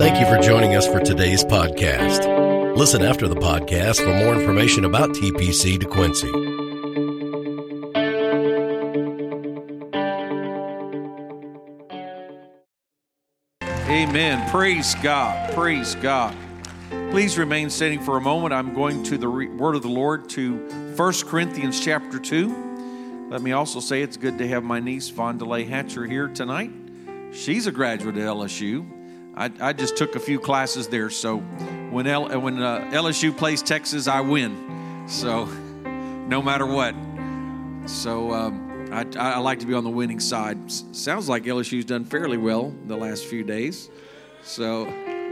Thank you for joining us for today's podcast. Listen after the podcast for more information about TPC DeQuincy. Amen. Praise God. Praise God. Please remain standing for a moment. I'm going to the word of the Lord to 1 Corinthians chapter 2. Let me also say it's good to have my niece, Vondelay Hatcher, here tonight. She's a graduate at LSU. I just took a few classes there, so when LSU plays Texas, I win. So no matter what. So I like to be on the winning side. Sounds like LSU's done fairly well the last few days. So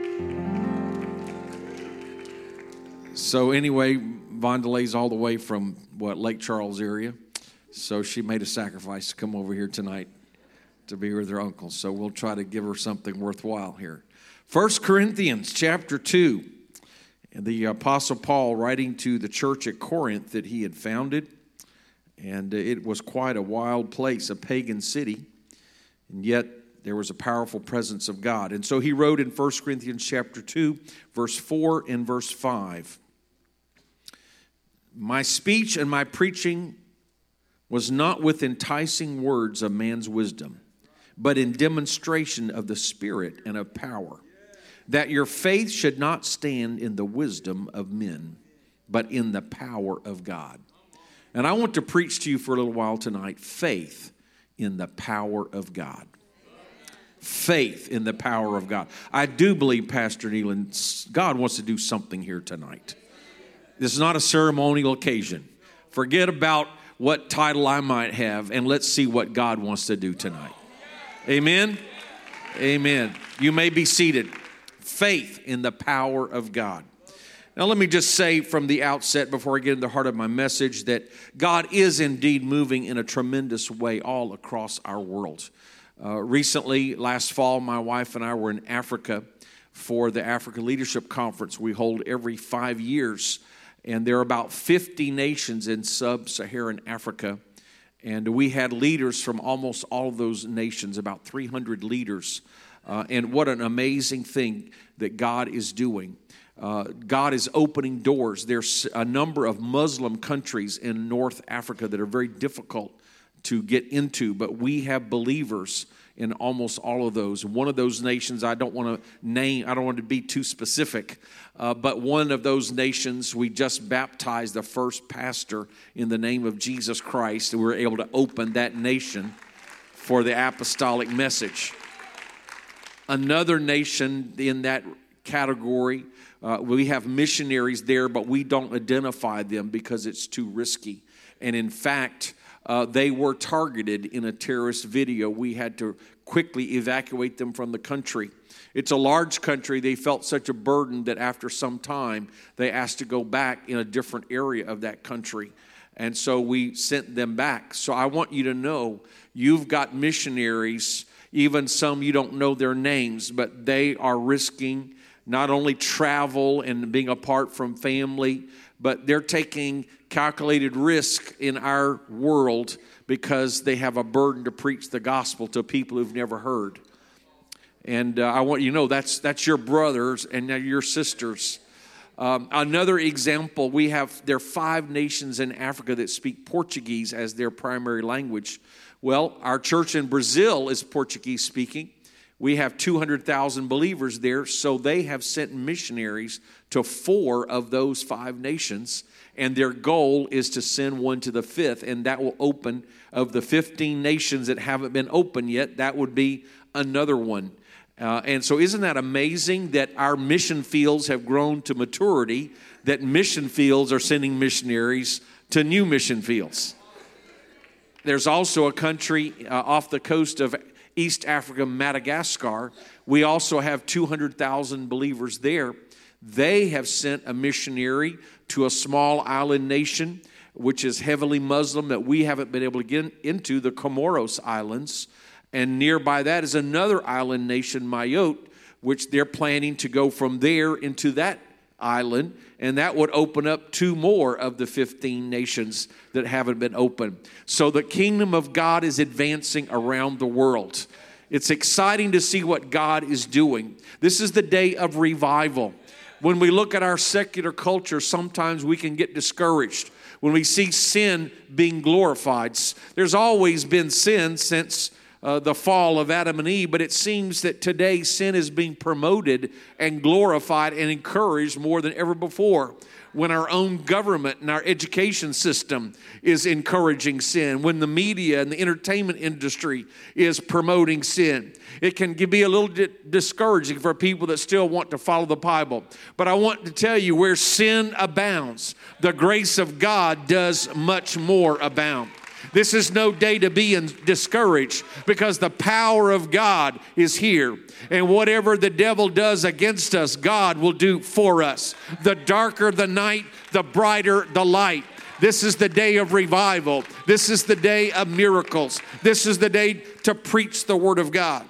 anyway, Vondelay's all the way from, Lake Charles area. So she made a sacrifice to come over here tonight to be with her uncle. So we'll try to give her something worthwhile here. 1 Corinthians chapter 2. The Apostle Paul writing to the church at Corinth that he had founded. And it was quite a wild place, a pagan city. And yet there was a powerful presence of God. And so he wrote in 1 Corinthians chapter 2, verse 4 and verse 5. My speech and my preaching was not with enticing words of man's wisdom, but in demonstration of the Spirit and of power, that your faith should not stand in the wisdom of men, but in the power of God. And I want to preach to you for a little while tonight, faith in the power of God. Faith in the power of God. I do believe, Pastor Neelan, God wants to do something here tonight. This is not a ceremonial occasion. Forget about what title I might have, and let's see what God wants to do tonight. Amen? Amen. You may be seated. Faith in the power of God. Now let me just say from the outset, before I get into the heart of my message, that God is indeed moving in a tremendous way all across our world. Recently, last fall, my wife and I were in Africa for the Africa Leadership Conference we hold every 5 years. And there are about 50 nations in sub-Saharan Africa. And we had leaders from almost all of those nations, about 300 leaders. And what an amazing thing that God is doing. God is opening doors. There's a number of Muslim countries in North Africa that are very difficult to get into, but we have believers in almost all of those. One of those nations, I don't want to name, I don't want to be too specific, but one of those nations, we just baptized the first pastor in the name of Jesus Christ, and we were able to open that nation for the apostolic message. Another nation in that category, we have missionaries there, but we don't identify them because it's too risky. And in fact, they were targeted in a terrorist video. We had to quickly evacuate them from the country. It's a large country. They felt such a burden that after some time, they asked to go back in a different area of that country. And so we sent them back. So I want you to know, you've got missionaries, even some you don't know their names, but they are risking not only travel and being apart from family, but they're taking calculated risk in our world because they have a burden to preach the gospel to people who've never heard. And I want you to know that's your brothers and your sisters. Another example, there are 5 nations in Africa that speak Portuguese as their primary language. Well, our church in Brazil is Portuguese speaking. We have 200,000 believers there, so they have sent missionaries to 4 of those 5 nations, and their goal is to send one to the 5th, and that will open, of the 15 nations that haven't been opened yet, that would be another one. And so isn't that amazing that our mission fields have grown to maturity, that mission fields are sending missionaries to new mission fields? There's also a country off the coast of East Africa, Madagascar. We also have 200,000 believers there. They have sent a missionary to a small island nation, which is heavily Muslim, that we haven't been able to get into, the Comoros Islands. And nearby that is another island nation, Mayotte, which they're planning to go from there into that island, and that would open up 2 more of the 15 nations that haven't been opened. So the kingdom of God is advancing around the world. It's exciting to see what God is doing. This is the day of revival. When we look at our secular culture, sometimes we can get discouraged when we see sin being glorified. There's always been sin since the fall of Adam and Eve, but it seems that today sin is being promoted and glorified and encouraged more than ever before. When our own government and our education system is encouraging sin, when the media and the entertainment industry is promoting sin, it can be a little bit discouraging for people that still want to follow the Bible. But I want to tell you, where sin abounds, the grace of God does much more abound. This is no day to be discouraged, because the power of God is here. And whatever the devil does against us, God will do for us. The darker the night, the brighter the light. This is the day of revival. This is the day of miracles. This is the day to preach the Word of God.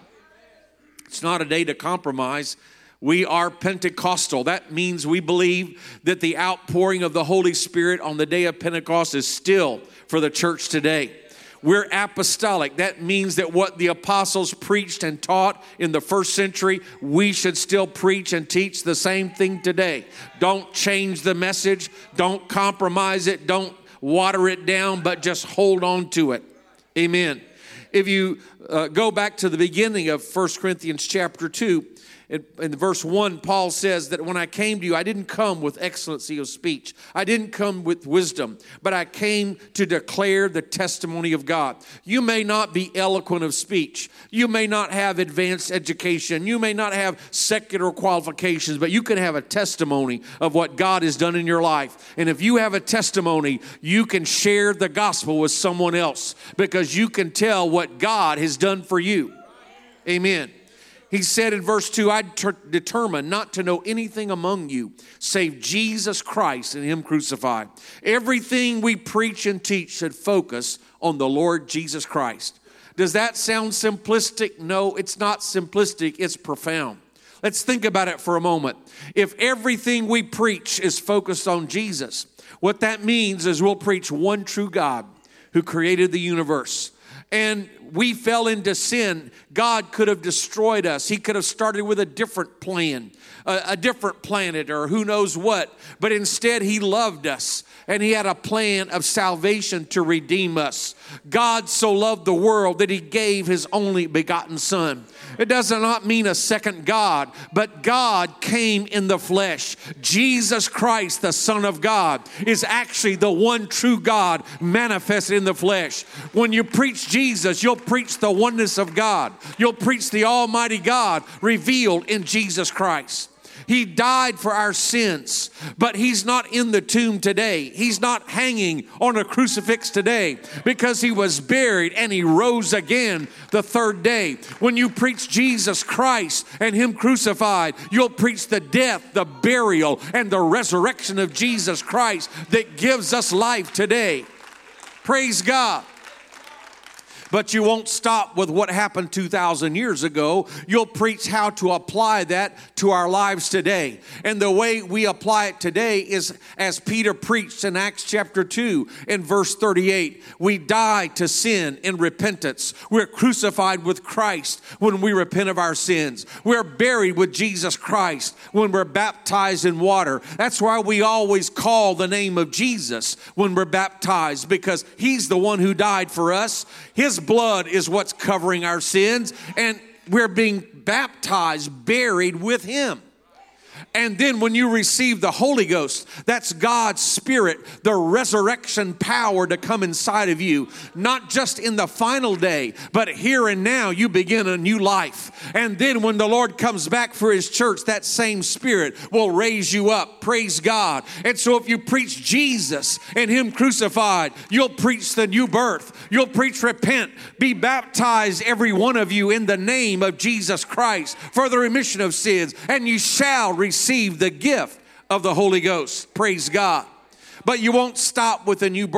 It's not a day to compromise. We are Pentecostal. That means we believe that the outpouring of the Holy Spirit on the day of Pentecost is still for the church today. We're apostolic. That means that what the apostles preached and taught in the first century, we should still preach and teach the same thing today. Don't change the message. Don't compromise it. Don't water it down, but just hold on to it. Amen. If you go back to the beginning of 1 Corinthians chapter 2, in verse 1, Paul says that when I came to you, I didn't come with excellency of speech. I didn't come with wisdom, but I came to declare the testimony of God. You may not be eloquent of speech. You may not have advanced education. You may not have secular qualifications, but you can have a testimony of what God has done in your life. And if you have a testimony, you can share the gospel with someone else, because you can tell what God has done for you. Amen. He said in verse 2, I determined not to know anything among you save Jesus Christ and Him crucified. Everything we preach and teach should focus on the Lord Jesus Christ. Does that sound simplistic? No, it's not simplistic. It's profound. Let's think about it for a moment. If everything we preach is focused on Jesus, what that means is we'll preach one true God who created the universe. And we fell into sin. God could have destroyed us. He could have started with a different plan, a different planet, or who knows what. But instead, He loved us, and He had a plan of salvation to redeem us. God so loved the world that He gave His only begotten Son. It does not mean a second God, but God came in the flesh. Jesus Christ, the Son of God, is actually the one true God manifested in the flesh. When you preach Jesus, you'll preach the oneness of God. You'll preach the Almighty God revealed in Jesus Christ. He died for our sins, but He's not in the tomb today. He's not hanging on a crucifix today, because He was buried and He rose again the third day. When you preach Jesus Christ and Him crucified, you'll preach the death, the burial, and the resurrection of Jesus Christ that gives us life today. Praise God. But you won't stop with what happened 2,000 years ago. You'll preach how to apply that to our lives today. And the way we apply it today is as Peter preached in Acts chapter 2 in verse 38. We die to sin in repentance. We're crucified with Christ when we repent of our sins. We're buried with Jesus Christ when we're baptized in water. That's why we always call the name of Jesus when we're baptized, because He's the one who died for us. His blood is what's covering our sins, and we're being baptized, buried with Him. And then when you receive the Holy Ghost, that's God's Spirit, the resurrection power to come inside of you, not just in the final day, but here and now you begin a new life. And then when the Lord comes back for His church, that same Spirit will raise you up. Praise God. And so if you preach Jesus and Him crucified, you'll preach the new birth. You'll preach repent. Be baptized, every one of you, in the name of Jesus Christ for the remission of sins, and you shall receive the gift of the Holy Ghost. Praise God. But you won't stop with a new birth.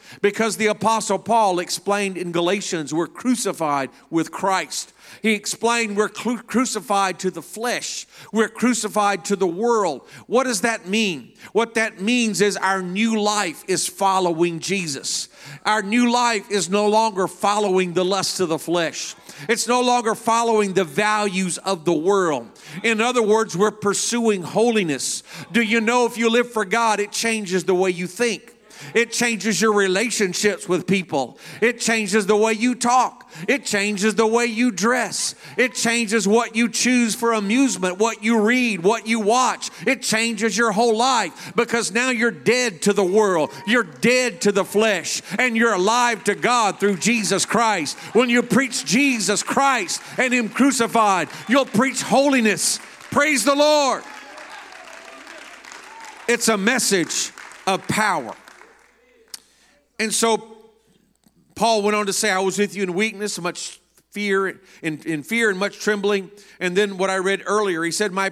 Because the Apostle Paul explained in Galatians, we're crucified with Christ. He explained we're crucified to the flesh. We're crucified to the world. What does that mean? What that means is our new life is following Jesus. Our new life is no longer following the lust of the flesh. It's no longer following the values of the world. In other words, we're pursuing holiness. Do you know if you live for God, it changes the way you think? It changes your relationships with people. It changes the way you talk. It changes the way you dress. It changes what you choose for amusement, what you read, what you watch. It changes your whole life because now you're dead to the world. You're dead to the flesh and you're alive to God through Jesus Christ. When you preach Jesus Christ and Him crucified, you'll preach holiness. Praise the Lord. It's a message of power. And so Paul went on to say, I was with you in weakness, much fear, in fear and much trembling. And then what I read earlier, he said, my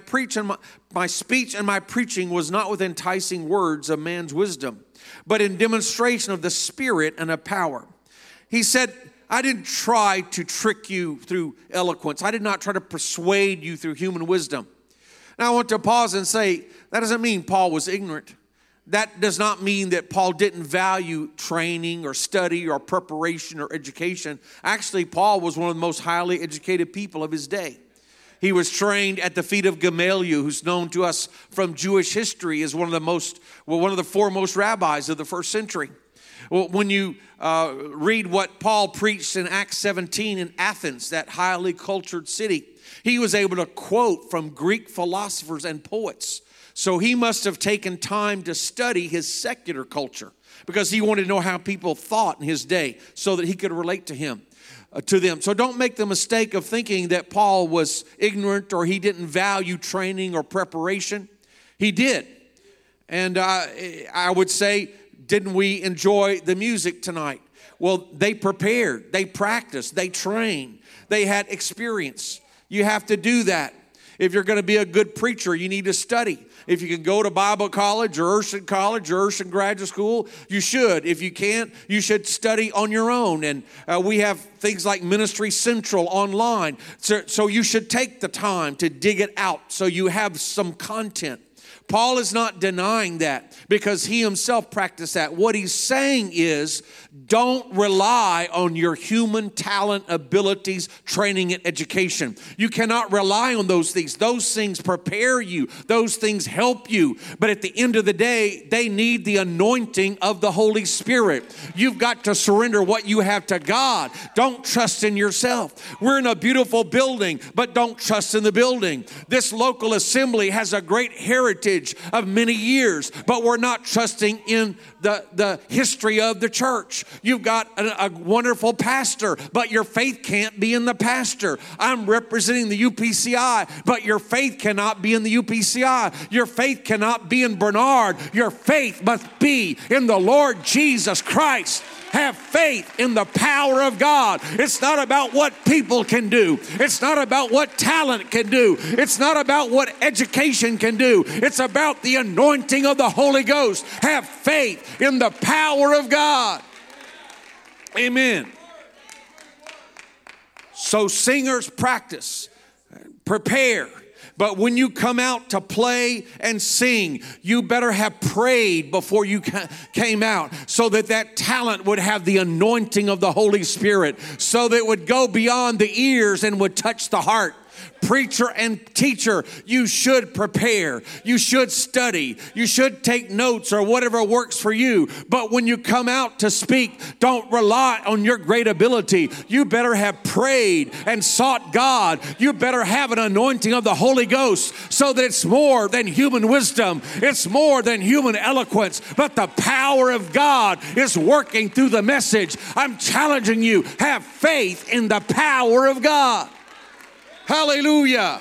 speech and my preaching was not with enticing words of man's wisdom, but in demonstration of the Spirit and of power. He said, I didn't try to trick you through eloquence. I did not try to persuade you through human wisdom. Now I want to pause and say, that doesn't mean Paul was ignorant. That does not mean that Paul didn't value training or study or preparation or education. Actually, Paul was one of the most highly educated people of his day. He was trained at the feet of Gamaliel, who's known to us from Jewish history as one of the foremost rabbis of the first century. Well, when you read what Paul preached in Acts 17 in Athens, that highly cultured city, he was able to quote from Greek philosophers and poets. So he must have taken time to study his secular culture because he wanted to know how people thought in his day so that he could relate to them. So don't make the mistake of thinking that Paul was ignorant or he didn't value training or preparation. He did. And I would say, didn't we enjoy the music tonight? Well, they prepared, they practiced, they trained, they had experience. You have to do that. If you're going to be a good preacher, you need to study. If you can go to Bible college or Urshan College or Urshan Graduate School, you should. If you can't, you should study on your own. And we have things like Ministry Central online. So you should take the time to dig it out so you have some content. Paul is not denying that because he himself practiced that. What he's saying is, don't rely on your human talent, abilities, training, and education. You cannot rely on those things. Those things prepare you. Those things help you. But at the end of the day, they need the anointing of the Holy Spirit. You've got to surrender what you have to God. Don't trust in yourself. We're in a beautiful building, but don't trust in the building. This local assembly has a great heritage of many years, but we're not trusting in the history of the church. You've got a wonderful pastor, but your faith can't be in the pastor. I'm representing the UPCI, but your faith cannot be in the UPCI. Your faith cannot be in Bernard. Your faith must be in the Lord Jesus Christ. Have faith in the power of God. It's not about what people can do. It's not about what talent can do. It's not about what education can do. It's about the anointing of the Holy Ghost. Have faith in the power of God. Amen. So singers practice, prepare. But when you come out to play and sing, you better have prayed before you came out so that talent would have the anointing of the Holy Spirit, so that it would go beyond the ears and would touch the heart. Preacher and teacher, you should prepare. You should study. You should take notes or whatever works for you. But when you come out to speak, don't rely on your great ability. You better have prayed and sought God. You better have an anointing of the Holy Ghost so that it's more than human wisdom. It's more than human eloquence. But the power of God is working through the message. I'm challenging you. Have faith in the power of God. Hallelujah.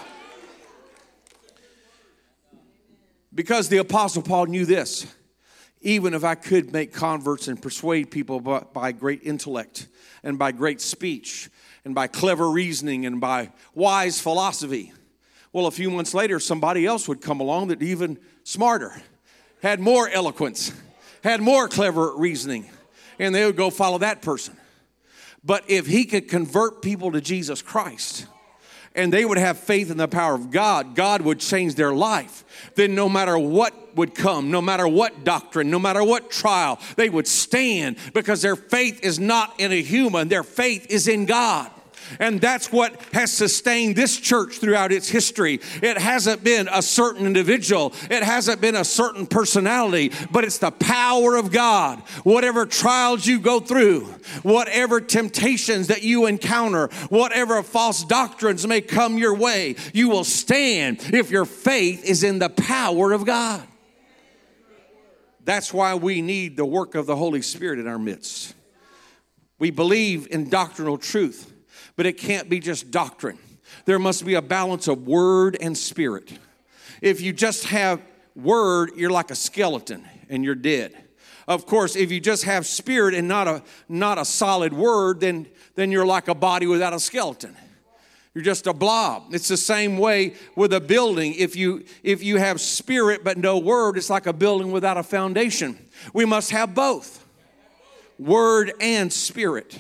Because the Apostle Paul knew this. Even if I could make converts and persuade people by great intellect and by great speech and by clever reasoning and by wise philosophy, well, a few months later, somebody else would come along that even smarter, had more eloquence, had more clever reasoning, And they would go follow that person. But if he could convert people to Jesus Christ, and they would have faith in the power of God, God would change their life. Then no matter what would come, no matter what doctrine, no matter what trial, they would stand because their faith is not in a human. Their faith is in God. And that's what has sustained this church throughout its history. It hasn't been a certain individual. It hasn't been a certain personality, but it's the power of God. Whatever trials you go through, whatever temptations that you encounter, whatever false doctrines may come your way, you will stand if your faith is in the power of God. That's why we need the work of the Holy Spirit in our midst. We believe in doctrinal truth. But it can't be just doctrine. There must be a balance of word and spirit. If you just have word, you're like a skeleton and you're dead. Of course, if you just have spirit and not a solid word, then you're like a body without a skeleton. You're just a blob. It's the same way with a building. If you have spirit but no word, it's like a building without a foundation. We must have both, word and spirit.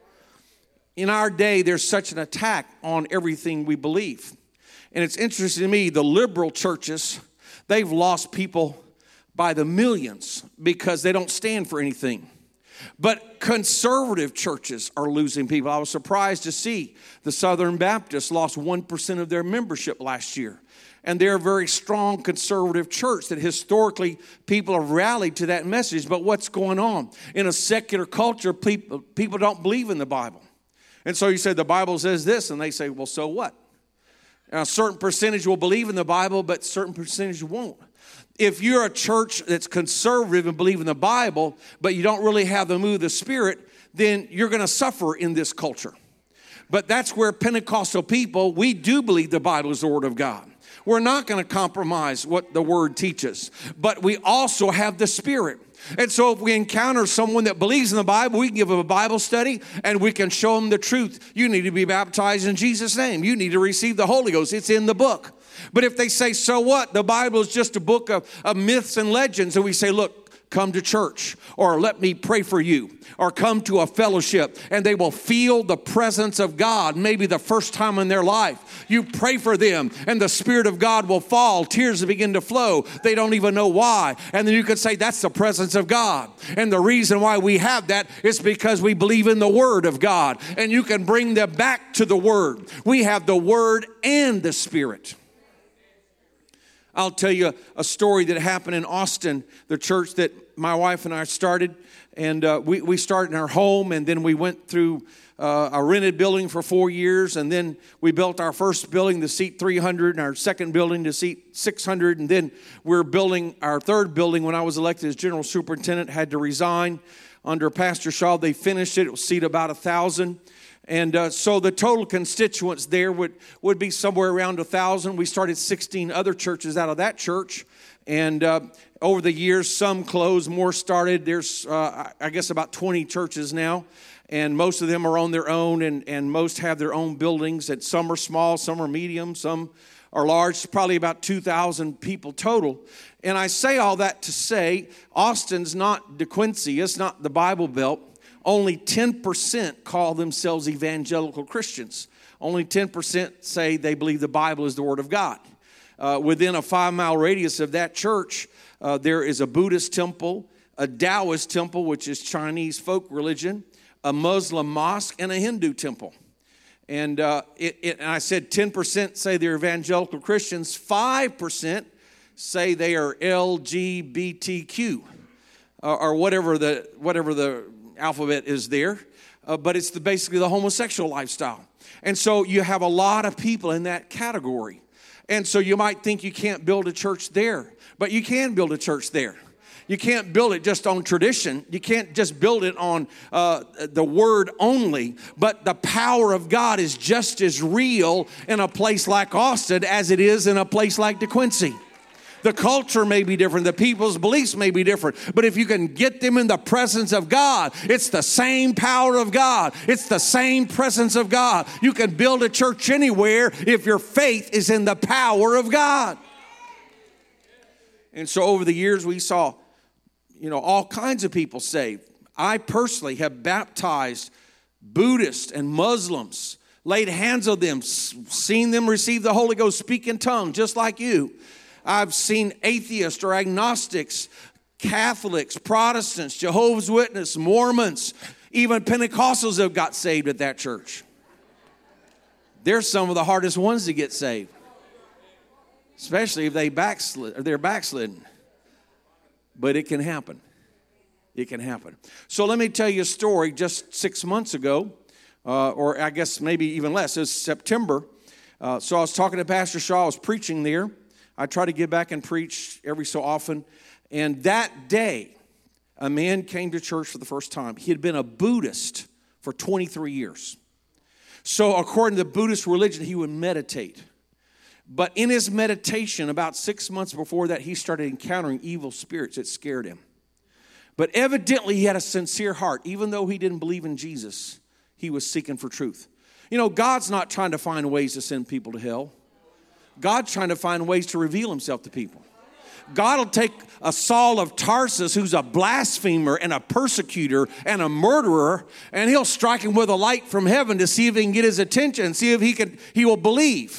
In our day, there's such an attack on everything we believe. And it's interesting to me, the liberal churches, they've lost people by the millions because they don't stand for anything. But conservative churches are losing people. I was surprised to see the Southern Baptists lost 1% of their membership last year. And they're a very strong conservative church that historically people have rallied to that message. But what's going on? In a secular culture, people don't believe in the Bible. And so you say, the Bible says this, and they say, well, so what? And a certain percentage will believe in the Bible, but a certain percentage won't. If you're a church that's conservative and believe in the Bible, but you don't really have the move of the Spirit, then you're going to suffer in this culture. But that's where Pentecostal people, we do believe the Bible is the Word of God. We're not going to compromise what the Word teaches, but we also have the Spirit. And so if we encounter someone that believes in the Bible, we can give them a Bible study and we can show them the truth. You need to be baptized in Jesus' name. You need to receive the Holy Ghost. It's in the book. But if they say, so what? The Bible is just a book of myths and legends. And we say, look, come to church, or let me pray for you, or come to a fellowship, and they will feel the presence of God, maybe the first time in their life. You pray for them, and the Spirit of God will fall. Tears will begin to flow. They don't even know why. And then you could say, that's the presence of God. And the reason why we have that is because we believe in the Word of God. And you can bring them back to the Word. We have the Word and the Spirit. I'll tell you a story that happened in Austin, the church that my wife and I started. And we started in our home, and then we went through a rented building for 4 years. And then we built our first building to seat 300 and our second building to seat 600. And then we're building our third building. When I was elected as general superintendent, had to resign under Pastor Shaw. They finished it. It will seat about 1,000. And so the total constituents there would be somewhere around 1,000. We started 16 other churches out of that church. And over the years, some closed, more started. There's, I guess, about 20 churches now. And most of them are on their own, and most have their own buildings. And some are small, some are medium, some are large, probably about 2,000 people total. And I say all that to say, Austin's not DeQuincy. It's not the Bible Belt. Only 10% call themselves evangelical Christians. Only 10% say they believe the Bible is the Word of God. Within a 5-mile radius of that church, there is a Buddhist temple, a Taoist temple, which is Chinese folk religion, a Muslim mosque, and a Hindu temple. And and I said 10% say they're evangelical Christians. 5% say they are LGBTQ, or whatever the alphabet is there, but it's basically the homosexual lifestyle. And so you have a lot of people in that category. And so you might think you can't build a church there, but you can build a church there. You can't build it just on tradition. You can't just build it on the word only, but the power of God is just as real in a place like Austin as it is in a place like DeQuincy. The culture may be different. The people's beliefs may be different. But if you can get them in the presence of God, it's the same power of God. It's the same presence of God. You can build a church anywhere if your faith is in the power of God. And so over the years, we saw, all kinds of people saved. I personally have baptized Buddhists and Muslims, laid hands on them, seen them receive the Holy Ghost, speak in tongues, just like you. I've seen atheists or agnostics, Catholics, Protestants, Jehovah's Witnesses, Mormons, even Pentecostals have got saved at that church. They're some of the hardest ones to get saved, especially if they're backslidden. But it can happen. It can happen. So let me tell you a story. Just 6 months ago, or I guess maybe even less, it was September. So I was talking to Pastor Shaw. I was preaching there. I try to get back and preach every so often. And that day, a man came to church for the first time. He had been a Buddhist for 23 years. So according to the Buddhist religion, he would meditate. But in his meditation, about 6 months before that, he started encountering evil spirits. It scared him. But evidently, he had a sincere heart. Even though he didn't believe in Jesus, he was seeking for truth. You know, God's not trying to find ways to send people to hell. God's trying to find ways to reveal himself to people. God will take a Saul of Tarsus who's a blasphemer and a persecutor and a murderer, and he'll strike him with a light from heaven to see if he can get his attention, see if he will believe.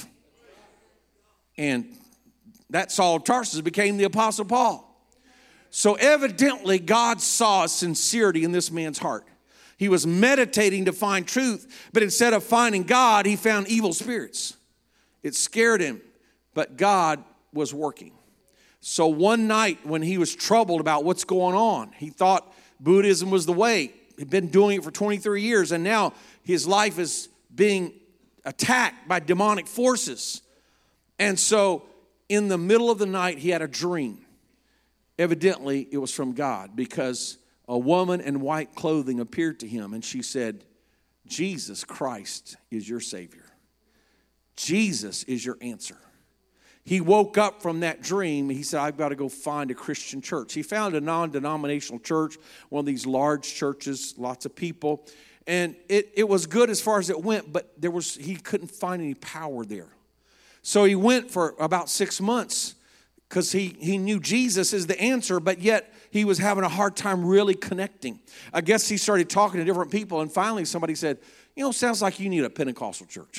And that Saul of Tarsus became the Apostle Paul. So evidently, God saw sincerity in this man's heart. He was meditating to find truth, but instead of finding God, he found evil spirits. It scared him, but God was working. So one night when he was troubled about what's going on, he thought Buddhism was the way. He'd been doing it for 23 years, and now his life is being attacked by demonic forces. And so in the middle of the night, he had a dream. Evidently, it was from God, because a woman in white clothing appeared to him, and she said, Jesus Christ is your Savior. Jesus is your answer. He woke up from that dream. He said, I've got to go find a Christian church. He found a non-denominational church, one of these large churches, lots of people. And it was good as far as it went, but he couldn't find any power there. So he went for about 6 months because he knew Jesus is the answer, but yet he was having a hard time really connecting. I guess he started talking to different people, and finally somebody said, sounds like you need a Pentecostal church.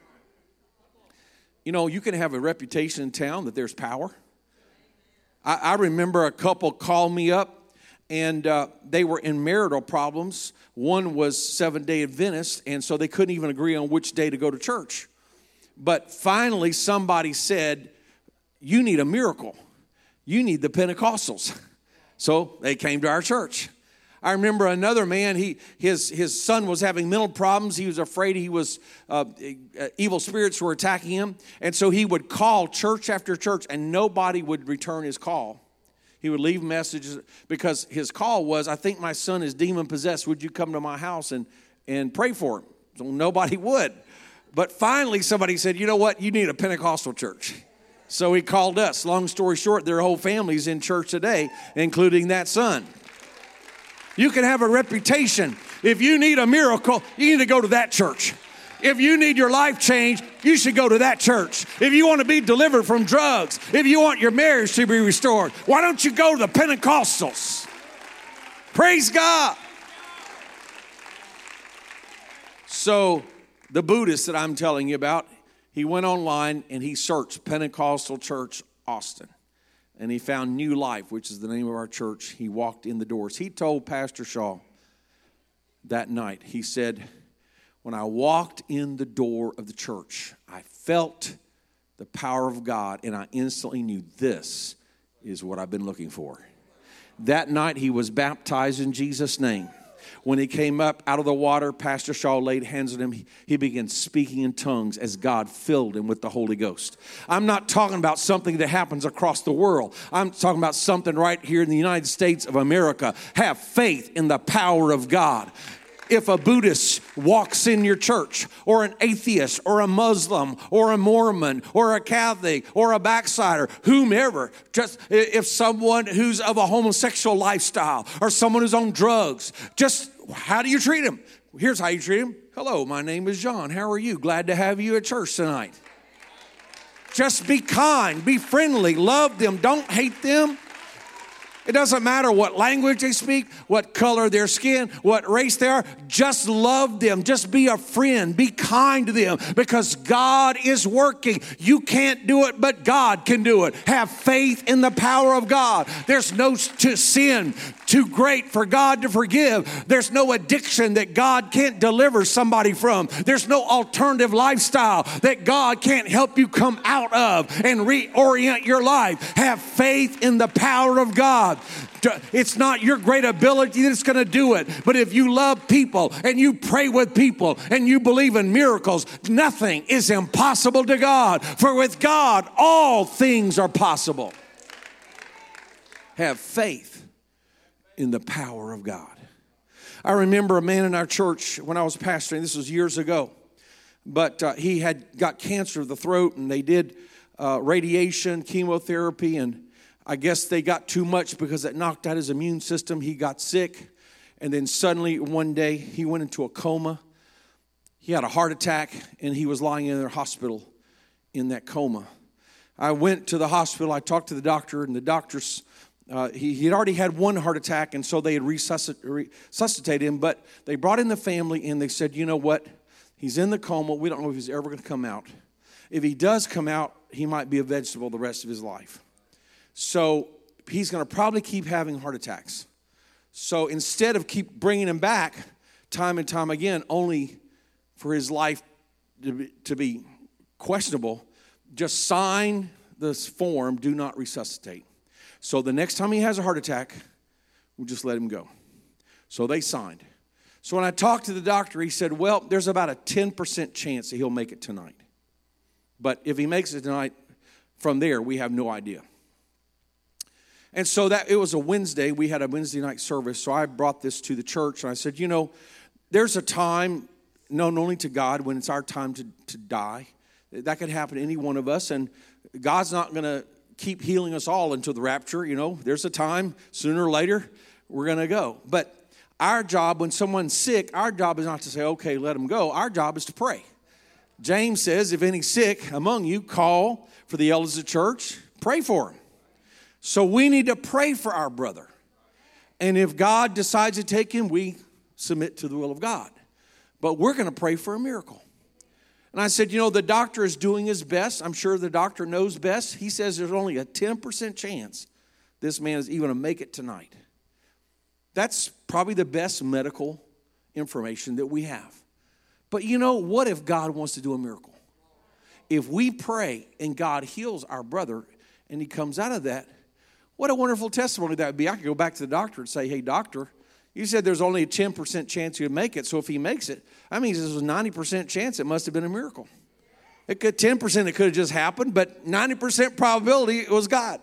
You can have a reputation in town that there's power. I remember a couple called me up, and they were in marital problems. One was Seventh-day Adventist, and so they couldn't even agree on which day to go to church. But finally, somebody said, you need a miracle. You need the Pentecostals. So they came to our church. I remember another man, his son was having mental problems. He was afraid evil spirits were attacking him. And so he would call church after church, and nobody would return his call. He would leave messages because his call was, I think my son is demon possessed. Would you come to my house and pray for him? So nobody would. But finally somebody said, you know what? You need a Pentecostal church. So he called us. Long story short, their whole family's in church today, including that son. You can have a reputation. If you need a miracle, you need to go to that church. If you need your life changed, you should go to that church. If you want to be delivered from drugs, if you want your marriage to be restored, why don't you go to the Pentecostals? Praise God. So the Buddhist that I'm telling you about, he went online and he searched Pentecostal Church Austin. And he found New Life, which is the name of our church. He walked in the doors. He told Pastor Shaw that night, he said, when I walked in the door of the church, I felt the power of God, and I instantly knew this is what I've been looking for. That night, he was baptized in Jesus' name. When he came up out of the water, Pastor Shaw laid hands on him. He began speaking in tongues as God filled him with the Holy Ghost. I'm not talking about something that happens across the world. I'm talking about something right here in the United States of America. Have faith in the power of God. If a Buddhist walks in your church, or an atheist, or a Muslim, or a Mormon, or a Catholic, or a backslider, whomever, just if someone who's of a homosexual lifestyle, or someone who's on drugs, just how do you treat him? Here's how you treat him. Hello, my name is John. How are you? Glad to have you at church tonight. Just be kind, be friendly, love them, don't hate them. It doesn't matter what language they speak, what color their skin, what race they are. Just love them. Just be a friend. Be kind to them because God is working. You can't do it, but God can do it. Have faith in the power of God. There's no sin too great for God to forgive. There's no addiction that God can't deliver somebody from. There's no alternative lifestyle that God can't help you come out of and reorient your life. Have faith in the power of God. It's not your great ability that's going to do it. But if you love people and you pray with people and you believe in miracles, nothing is impossible to God. For with God, all things are possible. Have faith in the power of God. I remember a man in our church when I was pastoring. This was years ago. But he had got cancer of the throat, and they did radiation, chemotherapy, and I guess they got too much because it knocked out his immune system. He got sick, and then suddenly one day he went into a coma. He had a heart attack, and he was lying in their hospital in that coma. I went to the hospital. I talked to the doctor, and the doctors, he had already had one heart attack, and so they had resuscitated him. But they brought in the family, and they said, you know what? He's in the coma. We don't know if he's ever going to come out. If he does come out, he might be a vegetable the rest of his life. So he's going to probably keep having heart attacks. So instead of keep bringing him back time and time again, only for his life to be questionable, just sign this form, do not resuscitate. So the next time he has a heart attack, we'll just let him go. So they signed. So when I talked to the doctor, he said, well, there's about a 10% chance that he'll make it tonight. But if he makes it tonight, from there, we have no idea. And so that it was a Wednesday. We had a Wednesday night service. So I brought this to the church. And I said, you know, there's a time known only to God when it's our time to die. That could happen to any one of us. And God's not going to keep healing us all until the rapture. You know, there's a time, sooner or later, we're going to go. But our job, when someone's sick, our job is not to say, okay, let them go. Our job is to pray. James says, if any's sick among you, call for the elders of the church, pray for him. So we need to pray for our brother. And if God decides to take him, we submit to the will of God. But we're going to pray for a miracle. And I said, you know, the doctor is doing his best. I'm sure the doctor knows best. He says there's only a 10% chance this man is even going to make it tonight. That's probably the best medical information that we have. But you know, what if God wants to do a miracle? If we pray and God heals our brother and he comes out of that, what a wonderful testimony that would be. I could go back to the doctor and say, hey, doctor, you said there's only a 10% chance he'd make it. So if he makes it, that means there's a 90% chance it must have been a miracle. It could 10% it could have just happened, but 90% probability it was God.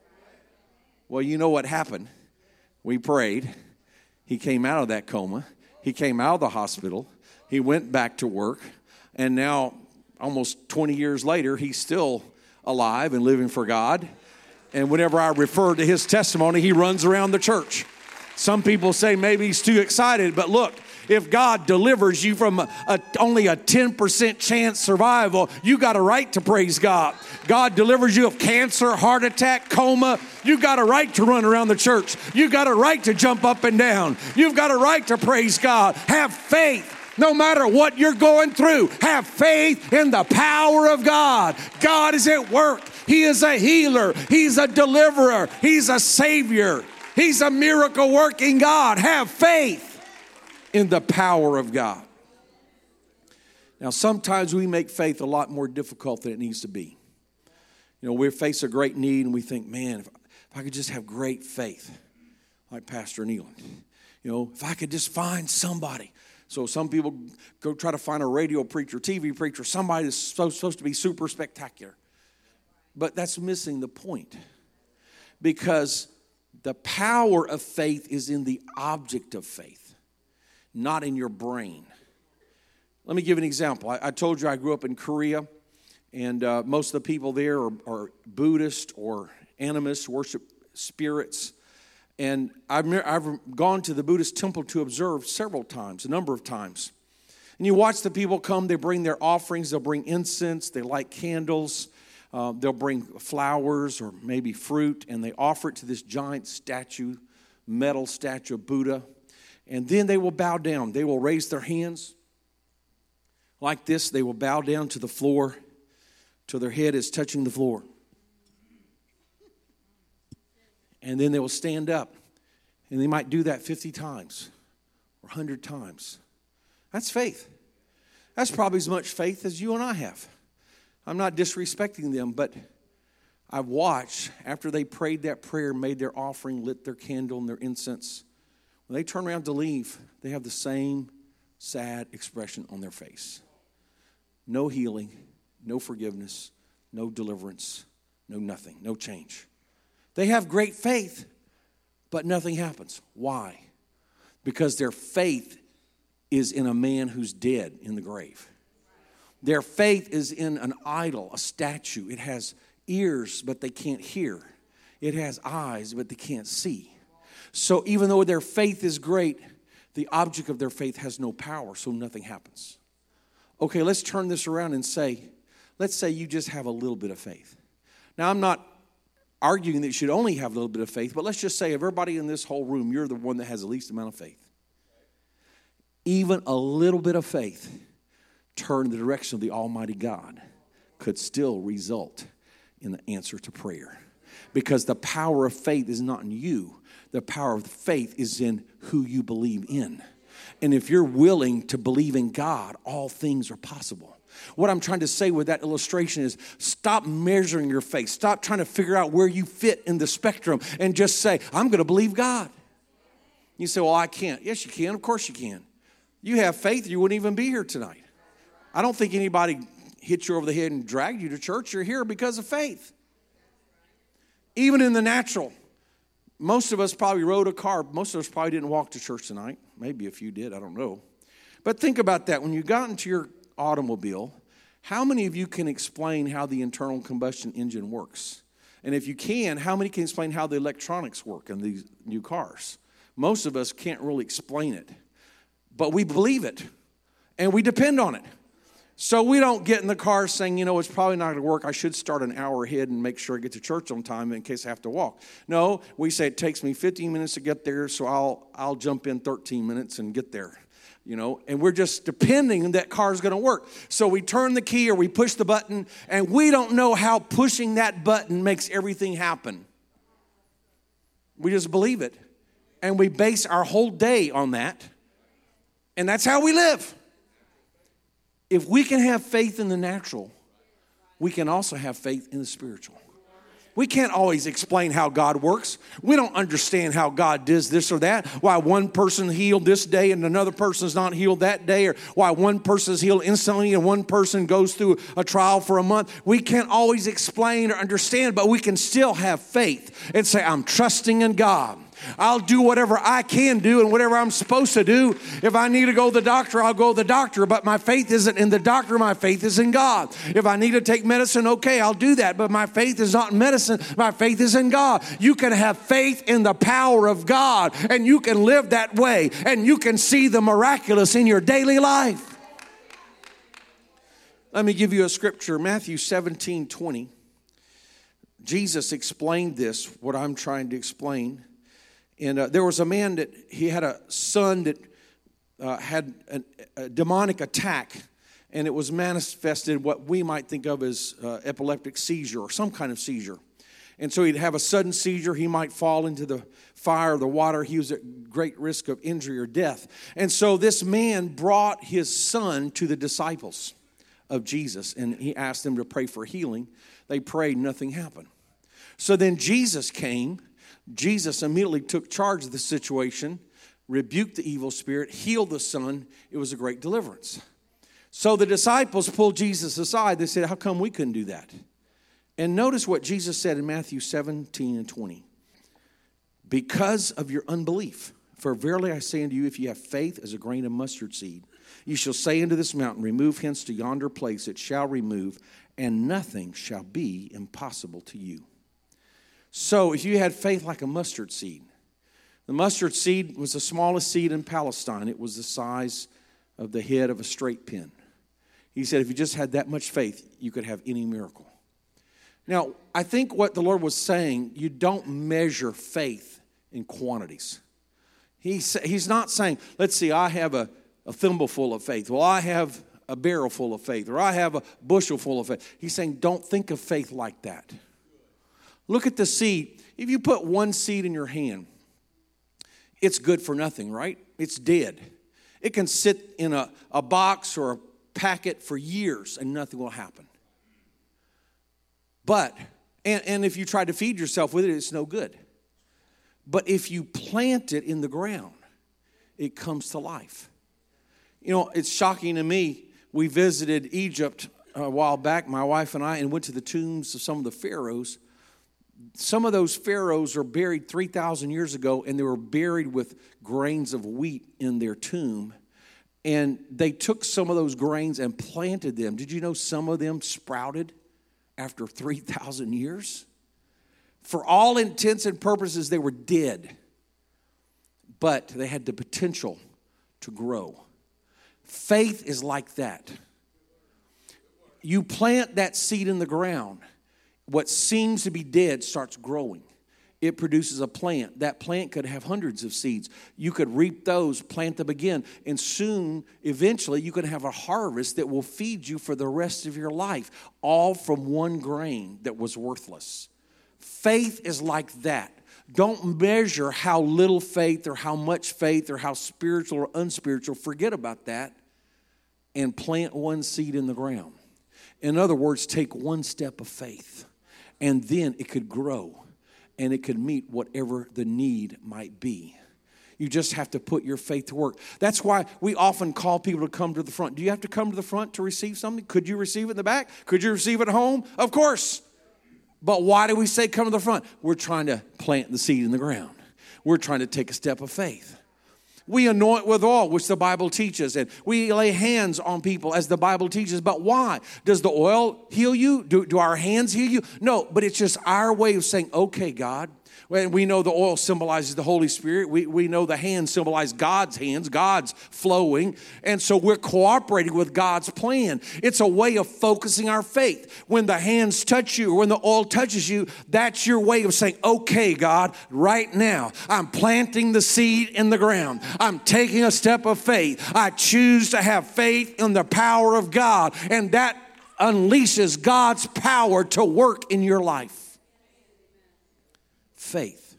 Well, you know what happened. We prayed. He came out of that coma. He came out of the hospital. He went back to work. And now, almost 20 years later, he's still alive and living for God. And whenever I refer to his testimony, he runs around the church. Some people say maybe he's too excited, but look, if God delivers you from only a 10% chance survival, you got a right to praise God. God delivers you of cancer, heart attack, coma. You got a right to run around the church. You got a right to jump up and down. You've got a right to praise God. Have faith. No matter what you're going through, have faith in the power of God. God is at work. He is a healer. He's a deliverer. He's a savior. He's a miracle working God. Have faith in the power of God. Now, sometimes we make faith a lot more difficult than it needs to be. You know, we face a great need and we think, man, if I could just have great faith, like Pastor Neelan. You know, if I could just find somebody. So some people go try to find a radio preacher, TV preacher, somebody that's supposed to be super spectacular. But that's missing the point. Because the power of faith is in the object of faith, not in your brain. Let me give an example. I told you I grew up in Korea, and most of the people there are Buddhist or animists, worship spirits. And I've gone to the Buddhist temple to observe several times, a number of times. And you watch the people come, they bring their offerings, they'll bring incense, they light candles. They'll bring flowers or maybe fruit, and they offer it to this giant statue, metal statue of Buddha. And then they will bow down. They will raise their hands like this. They will bow down to the floor till their head is touching the floor. And then they will stand up. And they might do that 50 times or 100 times. That's faith. That's probably as much faith as you and I have. I'm not disrespecting them, but I've watched after they prayed that prayer, made their offering, lit their candle and their incense. When they turn around to leave, they have the same sad expression on their face. No healing, no forgiveness, no deliverance, no nothing, no change. They have great faith, but nothing happens. Why? Because their faith is in a man who's dead in the grave. Their faith is in an idol, a statue. It has ears, but they can't hear. It has eyes, but they can't see. So even though their faith is great, the object of their faith has no power, so nothing happens. Okay, let's turn this around and let's say you just have a little bit of faith. Now, I'm not arguing that you should only have a little bit of faith, but let's just say everybody in this whole room, you're the one that has the least amount of faith. Even a little bit of faith turned in the direction of the Almighty God could still result in the answer to prayer. Because the power of faith is not in you. The power of faith is in who you believe in. And if you're willing to believe in God, all things are possible. What I'm trying to say with that illustration is stop measuring your faith. Stop trying to figure out where you fit in the spectrum and just say, I'm going to believe God. You say, well, I can't. Yes, you can. Of course you can. You have faith, you wouldn't even be here tonight. I don't think anybody hit you over the head and dragged you to church. You're here because of faith. Even in the natural, most of us probably rode a car. Most of us probably didn't walk to church tonight. Maybe a few did, I don't know. But think about that. When you got into your automobile, how many of you can explain how the internal combustion engine works? And if you can, how many can explain how the electronics work in these new cars? Most of us can't really explain it. But we believe it, and we depend on it. So we don't get in the car saying, it's probably not going to work. I should start an hour ahead and make sure I get to church on time in case I have to walk. No, we say it takes me 15 minutes to get there, so I'll jump in 13 minutes and get there. And we're just depending that car's going to work. So we turn the key or we push the button, and we don't know how pushing that button makes everything happen. We just believe it, and we base our whole day on that. And that's how we live. If we can have faith in the natural, we can also have faith in the spiritual. We can't always explain how God works. We don't understand how God does this or that. Why one person healed this day and another person's not healed that day. Or why one person's healed instantly and one person goes through a trial for a month. We can't always explain or understand, but we can still have faith and say, I'm trusting in God. I'll do whatever I can do and whatever I'm supposed to do. If I need to go to the doctor, I'll go to the doctor. But my faith isn't in the doctor. My faith is in God. If I need to take medicine, okay, I'll do that. But my faith is not in medicine. My faith is in God. You can have faith in the power of God, and you can live that way, and you can see the miraculous in your daily life. Let me give you a scripture, Matthew 17:20. Jesus explained this, what I'm trying to explain. And there was a man that he had a son that had a demonic attack, and it was manifested what we might think of as epileptic seizure or some kind of seizure. And so he'd have a sudden seizure. He might fall into the fire or the water. He was at great risk of injury or death. And so this man brought his son to the disciples of Jesus, and he asked them to pray for healing. They prayed, nothing happened. So then Jesus came. Jesus immediately took charge of the situation, rebuked the evil spirit, healed the son. It was a great deliverance. So the disciples pulled Jesus aside. They said, how come we couldn't do that? And notice what Jesus said in Matthew 17:20. Because of your unbelief, for verily I say unto you, if you have faith as a grain of mustard seed, you shall say unto this mountain, remove hence to yonder place, it shall remove, and nothing shall be impossible to you. So if you had faith like a mustard seed, the mustard seed was the smallest seed in Palestine. It was the size of the head of a straight pin. He said if you just had that much faith, you could have any miracle. Now, I think what the Lord was saying, you don't measure faith in quantities. He's not saying, let's see, I have a thimble full of faith. Well, I have a barrel full of faith, or I have a bushel full of faith. He's saying, don't think of faith like that. Look at the seed. If you put one seed in your hand, it's good for nothing, right? It's dead. It can sit in a box or a packet for years and nothing will happen. But, and if you try to feed yourself with it, it's no good. But if you plant it in the ground, it comes to life. You know, it's shocking to me. We visited Egypt a while back, my wife and I, and went to the tombs of some of the pharaohs. Some of those pharaohs are buried 3,000 years ago, and they were buried with grains of wheat in their tomb. And they took some of those grains and planted them. Did you know some of them sprouted after 3,000 years? For all intents and purposes, they were dead. But they had the potential to grow. Faith is like that. You plant that seed in the ground. What seems to be dead starts growing. It produces a plant. That plant could have hundreds of seeds. You could reap those, plant them again, and soon, eventually, you could have a harvest that will feed you for the rest of your life, all from one grain that was worthless. Faith is like that. Don't measure how little faith or how much faith or how spiritual or unspiritual. Forget about that and plant one seed in the ground. In other words, take one step of faith, and then it could grow. And it could meet whatever the need might be. You just have to put your faith to work. That's why we often call people to come to the front. Do you have to come to the front to receive something? Could you receive it in the back? Could you receive it at home? Of course. But why do we say come to the front? We're trying to plant the seed in the ground. We're trying to take a step of faith. We anoint with oil, which the Bible teaches, and we lay hands on people as the Bible teaches. But why? Does the oil heal you? Do our hands heal you? No, but it's just our way of saying, okay, God. We know the oil symbolizes the Holy Spirit. We know the hands symbolize God's hands, God's flowing. And so we're cooperating with God's plan. It's a way of focusing our faith. When the hands touch you or when the oil touches you, that's your way of saying, okay, God, right now, I'm planting the seed in the ground. I'm taking a step of faith. I choose to have faith in the power of God. And that unleashes God's power to work in your life. Faith.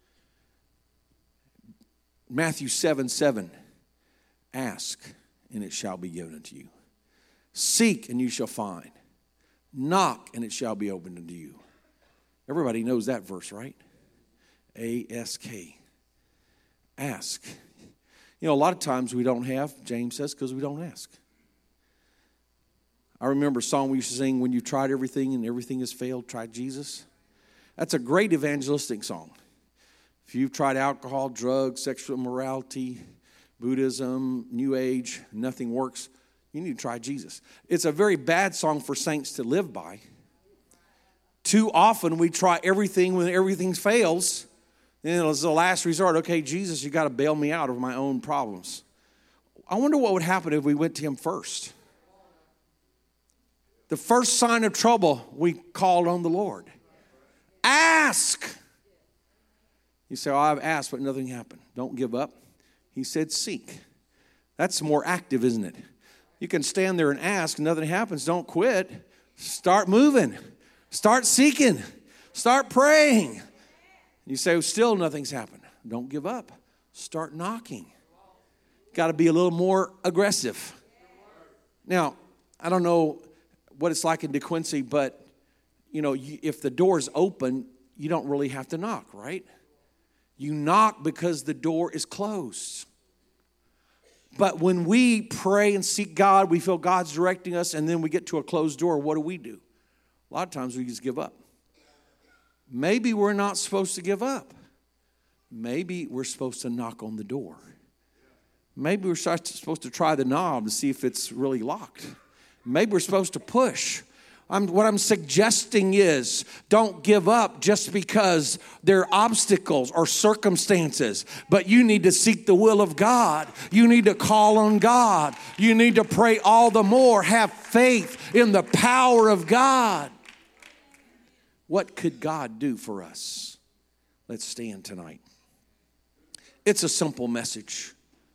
Matthew 7:7. Ask, and it shall be given unto you. Seek, and you shall find. Knock, and it shall be opened unto you. Everybody knows that verse, right? A-S-K. Ask. You know, a lot of times we don't have, James says, because we don't ask. I remember a song we used to sing, when you tried everything and everything has failed, try Jesus. That's a great evangelistic song. If you've tried alcohol, drugs, sexual immorality, Buddhism, New Age, nothing works, you need to try Jesus. It's a very bad song for saints to live by. Too often we try everything when everything fails. Then it's the last resort. Okay, Jesus, you got to bail me out of my own problems. I wonder what would happen if we went to him first. The first sign of trouble, we called on the Lord. Ask. You say, oh, I've asked, but nothing happened. Don't give up. He said, seek. That's more active, isn't it? You can stand there and ask, nothing happens. Don't quit. Start moving. Start seeking. Start praying. You say, oh, still nothing's happened. Don't give up. Start knocking. Got to be a little more aggressive. Now, I don't know what it's like in DeQuincy, but you know, if the door's open, you don't really have to knock, right? You knock because the door is closed. But when we pray and seek God, we feel God's directing us, and then we get to a closed door, what do? A lot of times we just give up. Maybe we're not supposed to give up. Maybe we're supposed to knock on the door. Maybe we're supposed to try the knob to see if it's really locked. Maybe we're supposed to push. What I'm suggesting is don't give up just because there are obstacles or circumstances, but you need to seek the will of God. You need to call on God. You need to pray all the more. Have faith in the power of God. What could God do for us? Let's stand tonight. It's a simple message.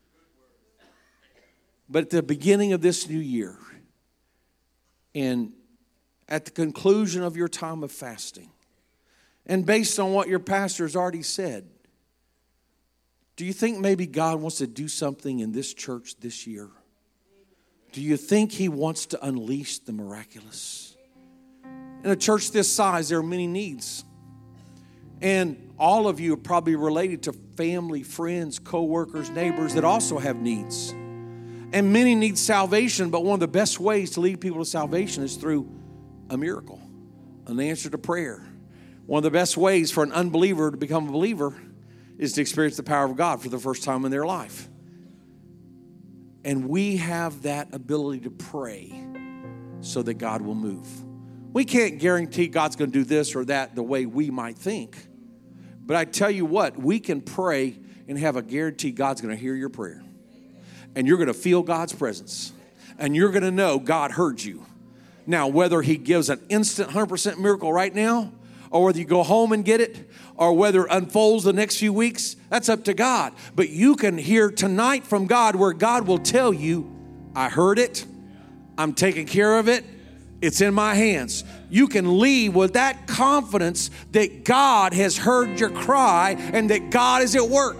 But at the beginning of this new year, and at the conclusion of your time of fasting, and based on what your pastor has already said, do you think maybe God wants to do something in this church this year? Do you think He wants to unleash the miraculous? In a church this size, there are many needs. And all of you are probably related to family, friends, co-workers, neighbors that also have needs. And many need salvation, but one of the best ways to lead people to salvation is through a miracle, an answer to prayer. One of the best ways for an unbeliever to become a believer is to experience the power of God for the first time in their life. And we have that ability to pray so that God will move. We can't guarantee God's going to do this or that the way we might think. But I tell you what, we can pray and have a guarantee God's going to hear your prayer. And you're going to feel God's presence. And you're going to know God heard you. Now, whether He gives an instant 100% miracle right now, or whether you go home and get it, or whether it unfolds the next few weeks, that's up to God. But you can hear tonight from God where God will tell you, I heard it, I'm taking care of it, it's in my hands. You can leave with that confidence that God has heard your cry and that God is at work.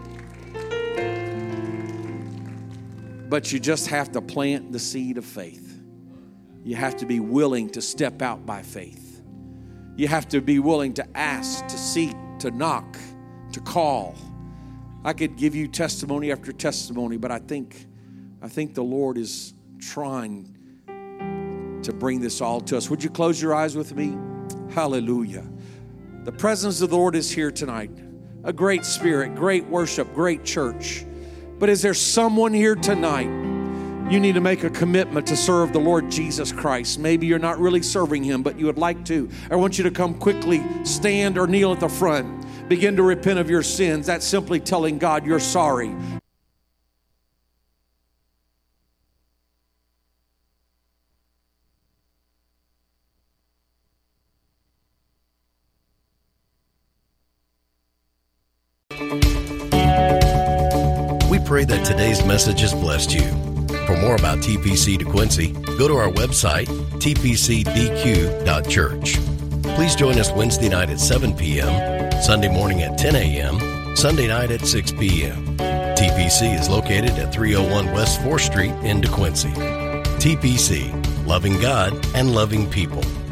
But you just have to plant the seed of faith. You have to be willing to step out by faith. You have to be willing to ask, to seek, to knock, to call. I could give you testimony after testimony, but I think the Lord is trying to bring this all to us. Would you close your eyes with me? Hallelujah. The presence of the Lord is here tonight. A great spirit, great worship, great church. But is there someone here tonight? You need to make a commitment to serve the Lord Jesus Christ. Maybe you're not really serving Him, but you would like to. I want you to come quickly, stand or kneel at the front. Begin to repent of your sins. That's simply telling God you're sorry. We pray that today's message has blessed you. For more about TPC DeQuincy, go to our website, tpcdq.church. Please join us Wednesday night at 7 p.m., Sunday morning at 10 a.m., Sunday night at 6 p.m. TPC is located at 301 West 4th Street in DeQuincy. TPC, loving God and loving people.